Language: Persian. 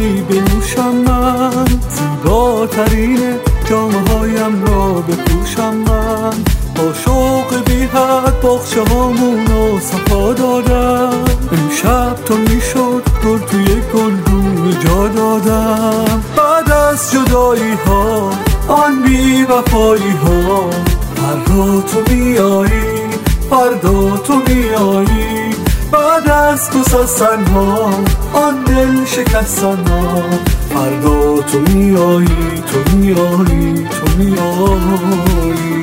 می بنوشم من، زیباترین جامه‌هایم را بپوشم من. با شوق بی حد باغچه هامونو صفا دادم، امشب تا میشد گل توی گلدون جا دادم. بعد از جدایی ها، آن بی وفایی ها، فردا تو میایی، فردا تو میایی. بعد از گسستن ها، آن دل شکستن ها، فردا تو میایی، تو میایی، تو میایی.